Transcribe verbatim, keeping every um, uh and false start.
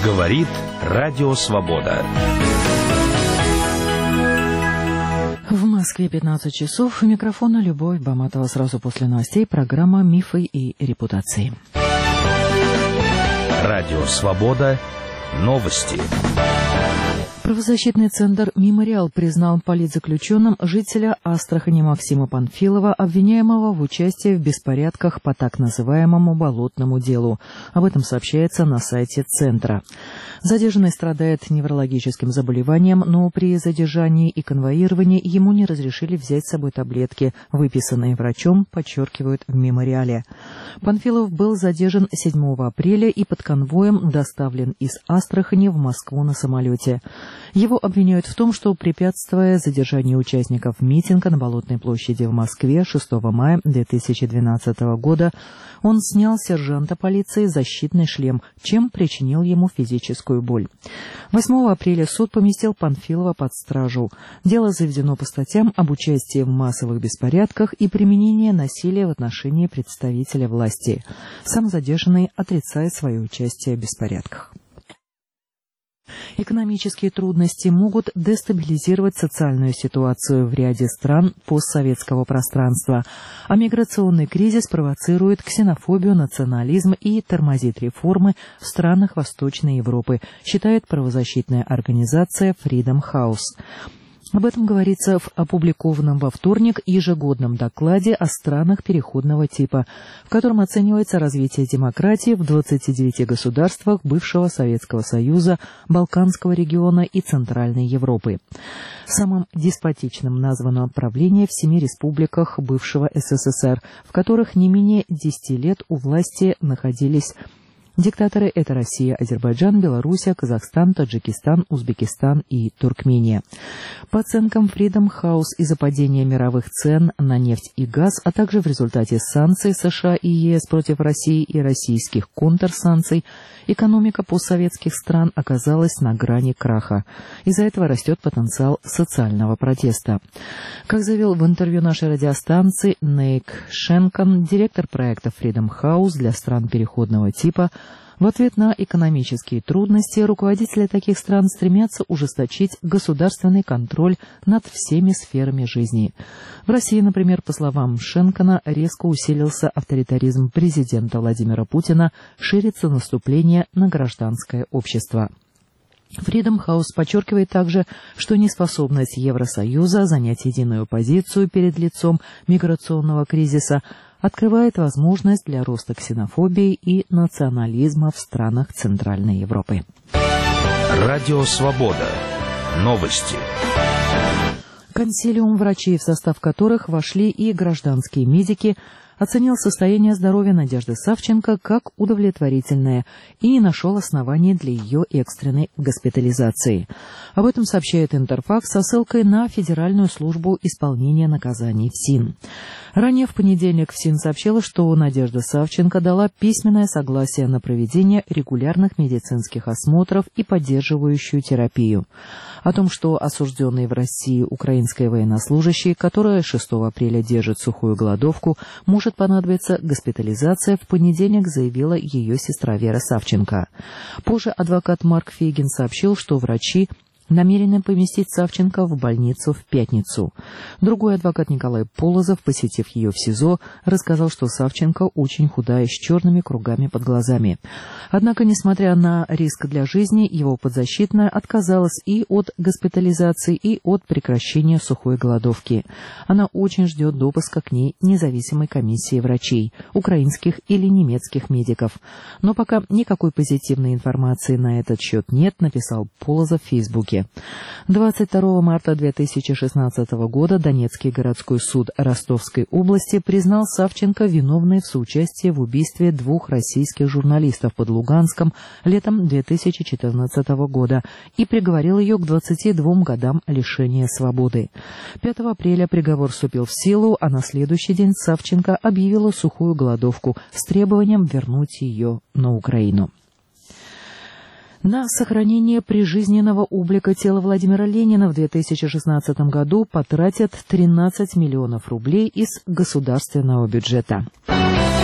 Говорит Радио Свобода. В Москве пятнадцать часов. У микрофона Любовь Баматова. Сразу после новостей программа «Мифы и репутации». Радио Свобода. Новости. Правозащитный центр «Мемориал» признал политзаключенным жителя Астрахани Максима Панфилова, обвиняемого в участии в беспорядках по так называемому болотному делу. Об этом сообщается на сайте центра. Задержанный страдает неврологическим заболеванием, но при задержании и конвоировании ему не разрешили взять с собой таблетки, выписанные врачом, подчеркивают в «Мемориале». Панфилов был задержан седьмого апреля и под конвоем доставлен из Астрахани в Москву на самолете. Его обвиняют в том, что, препятствуя задержанию участников митинга на Болотной площади в Москве шестого мая две тысячи двенадцатого года, он снял с сержанта полиции защитный шлем, чем причинил ему физическую боль. восьмого апреля суд поместил Панфилова под стражу. Дело заведено по статьям об участии в массовых беспорядках и применении насилия в отношении представителя власти. Сам задержанный отрицает свое участие в беспорядках. Экономические трудности могут дестабилизировать социальную ситуацию в ряде стран постсоветского пространства, а миграционный кризис провоцирует ксенофобию, национализм и тормозит реформы в странах Восточной Европы, считает правозащитная организация Freedom House. Об этом говорится в опубликованном во вторник ежегодном докладе о странах переходного типа, в котором оценивается развитие демократии в двадцати девяти государствах бывшего Советского Союза, Балканского региона и Центральной Европы. Самым деспотичным названо правление в семи республиках бывшего СССР, в которых не менее десяти лет у власти находились диктаторы — это Россия, Азербайджан, Белоруссия, Казахстан, Таджикистан, Узбекистан и Туркмения. По оценкам Freedom House, из-за падения мировых цен на нефть и газ, а также в результате санкций США и ЕС против России и российских контрсанкций, экономика постсоветских стран оказалась на грани краха. Из-за этого растет потенциал социального протеста. Как заявил в интервью нашей радиостанции Нейк Шенкан, директор проекта Freedom House для стран переходного типа, в ответ на экономические трудности руководители таких стран стремятся ужесточить государственный контроль над всеми сферами жизни. В России, например, по словам Шенкана, резко усилился авторитаризм президента Владимира Путина, ширится наступление на гражданское общество. Freedom House подчеркивает также, что неспособность Евросоюза занять единую позицию перед лицом миграционного кризиса открывает возможность для роста ксенофобии и национализма в странах Центральной Европы. Радио Свобода. Новости. Консилиум врачей, в состав которых вошли и гражданские медики, оценил состояние здоровья Надежды Савченко как удовлетворительное и не нашел оснований для ее экстренной госпитализации. Об этом сообщает Интерфакс со ссылкой на Федеральную службу исполнения наказаний ФСИН. Ранее в понедельник ФСИН сообщила, что Надежда Савченко дала письменное согласие на проведение регулярных медицинских осмотров и поддерживающую терапию. О том, что осужденный в России украинской военнослужащий, которая шестого апреля держит сухую голодовку, может понадобиться госпитализация, в понедельник заявила ее сестра Вера Савченко. Позже адвокат Марк Фейгин сообщил, что врачи намерены поместить Савченко в больницу в пятницу. Другой адвокат Николай Полозов, посетив ее в СИЗО, рассказал, что Савченко очень худая, с черными кругами под глазами. Однако, несмотря на риск для жизни, его подзащитная отказалась и от госпитализации, и от прекращения сухой голодовки. Она очень ждет допуска к ней независимой комиссии врачей, украинских или немецких медиков. Но пока никакой позитивной информации на этот счет нет, написал Полозов в Фейсбуке. двадцать второго марта две тысячи шестнадцатого года Донецкий городской суд Ростовской области признал Савченко виновной в соучастии в убийстве двух российских журналистов под Луганском летом две тысячи четырнадцатого года и приговорил ее к двадцати двум годам лишения свободы. пятого апреля приговор вступил в силу, а на следующий день Савченко объявила сухую голодовку с требованием вернуть ее на Украину. На сохранение прижизненного облика тела Владимира Ленина в две тысячи шестнадцатом году потратят тринадцать миллионов рублей из государственного бюджета.